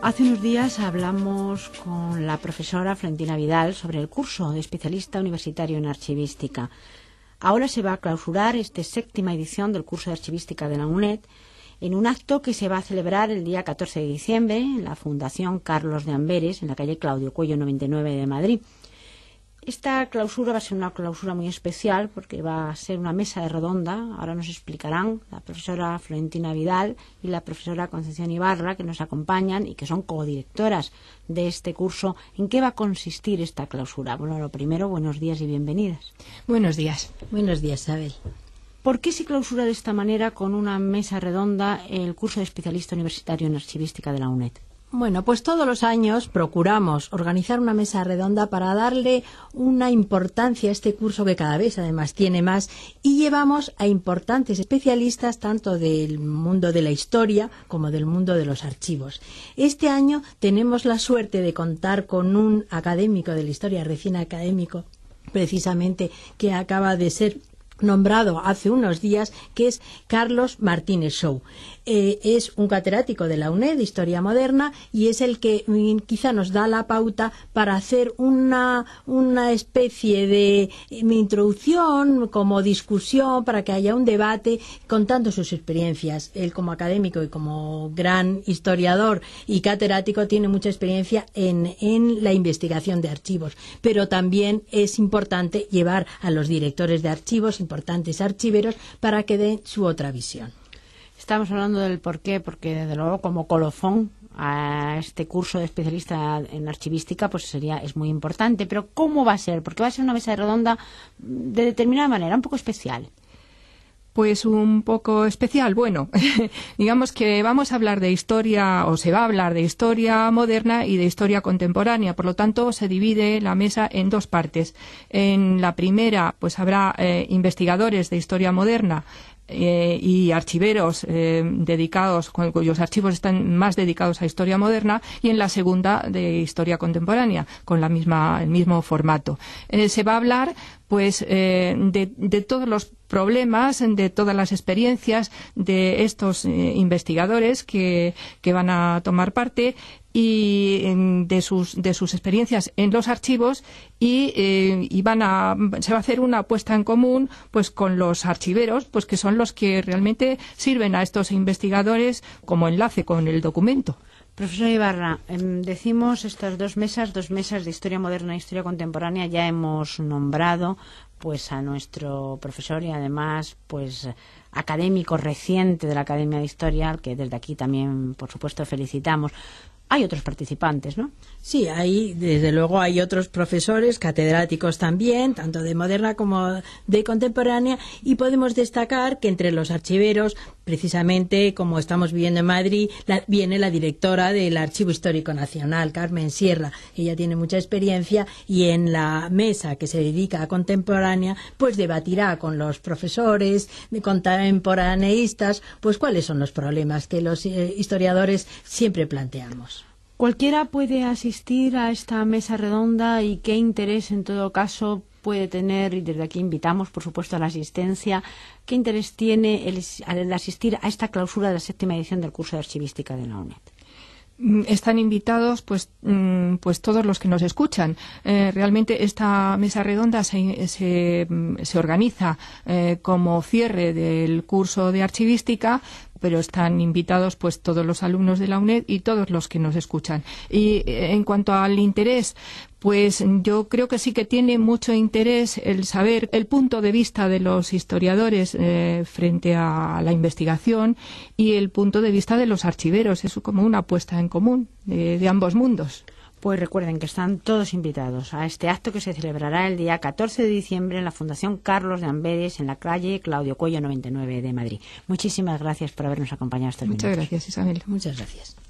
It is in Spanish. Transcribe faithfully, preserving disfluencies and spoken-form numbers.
Hace unos días hablamos con la profesora Florentina Vidal sobre el curso de especialista universitario en archivística. Ahora se va a clausurar esta séptima edición del curso de archivística de la UNED en un acto que se va a celebrar el día catorce de diciembre en la Fundación Carlos de Amberes, en la calle Claudio Cuello noventa y nueve de Madrid. Esta clausura va a ser una clausura muy especial porque va a ser una mesa de redonda. Ahora nos explicarán la profesora Florentina Vidal y la profesora Concepción Ibarra, que nos acompañan y que son codirectoras de este curso. ¿En qué va a consistir esta clausura? Bueno, lo primero, buenos días y bienvenidas. Buenos días. Buenos días, Abel. ¿Por qué se clausura de esta manera con una mesa redonda el curso de especialista universitario en archivística de la UNED? Bueno, pues todos los años procuramos organizar una mesa redonda para darle una importancia a este curso que cada vez además tiene más, y llevamos a importantes especialistas tanto del mundo de la historia como del mundo de los archivos. Este año tenemos la suerte de contar con un académico de la historia, recién académico, precisamente, que acaba de ser nombrado hace unos días, que es Carlos Martínez Xou. Eh, es un catedrático de la UNED de Historia Moderna y es el que mm, quizá nos da la pauta para hacer una, una especie de eh, introducción, como discusión, para que haya un debate contando sus experiencias. Él, como académico y como gran historiador y catedrático, tiene mucha experiencia en, en la investigación de archivos, pero también es importante llevar a los directores de archivos, importantes archiveros, para que den su otra visión. Estamos hablando del por qué, porque desde luego como colofón a este curso de especialista en archivística pues sería es muy importante, pero ¿cómo va a ser? Porque va a ser una mesa redonda de determinada manera, un poco especial. Pues un poco especial. Bueno, digamos que vamos a hablar de historia, o se va a hablar de historia moderna y de historia contemporánea. Por lo tanto, se divide la mesa en dos partes. En la primera, pues habrá eh, investigadores de historia moderna Eh, y archiveros eh, dedicados, cuyos archivos están más dedicados a historia moderna, y en la segunda de historia contemporánea, con la misma, el mismo formato. Eh, se va a hablar pues eh, de, de todos los problemas, de todas las experiencias de estos eh, investigadores que, que van a tomar parte, y de sus de sus experiencias en los archivos, y, eh, y van a se va a hacer una puesta en común pues con los archiveros, pues que son los que realmente sirven a estos investigadores como enlace con el documento. Profesor Ibarra, eh, decimos estas dos mesas, dos mesas de historia moderna e historia contemporánea. Ya hemos nombrado pues a nuestro profesor y además pues académico reciente de la Academia de Historia, al que desde aquí también por supuesto felicitamos. Hay otros participantes, ¿no? Sí, hay, desde luego hay otros profesores, catedráticos también, tanto de moderna como de contemporánea, y podemos destacar que entre los archiveros, precisamente como estamos viviendo en Madrid, la, viene la directora del Archivo Histórico Nacional, Carmen Sierra. Ella tiene mucha experiencia, y en la mesa que se dedica a contemporánea, pues debatirá con los profesores de contemporaneístas, pues cuáles son los problemas que los eh, historiadores siempre planteamos. ¿Cualquiera puede asistir a esta mesa redonda y qué interés en todo caso puede tener? Y desde aquí invitamos por supuesto a la asistencia. ¿Qué interés tiene el, el asistir a esta clausura de la séptima edición del curso de archivística de la UNED? Están invitados pues pues todos los que nos escuchan. Eh, realmente esta mesa redonda se, se, se organiza eh, como cierre del curso de archivística, pero están invitados pues todos los alumnos de la UNED y todos los que nos escuchan. Y eh, en cuanto al interés, pues yo creo que sí que tiene mucho interés el saber el punto de vista de los historiadores eh, frente a la investigación, y el punto de vista de los archiveros. Es como una puesta en común de, de ambos mundos. Pues recuerden que están todos invitados a este acto que se celebrará el día catorce de diciembre en la Fundación Carlos de Amberes, en la calle Claudio Cuello noventa y nueve de Madrid. Muchísimas gracias por habernos acompañado estos minutos. Muchas gracias, Isabel. Muchas gracias.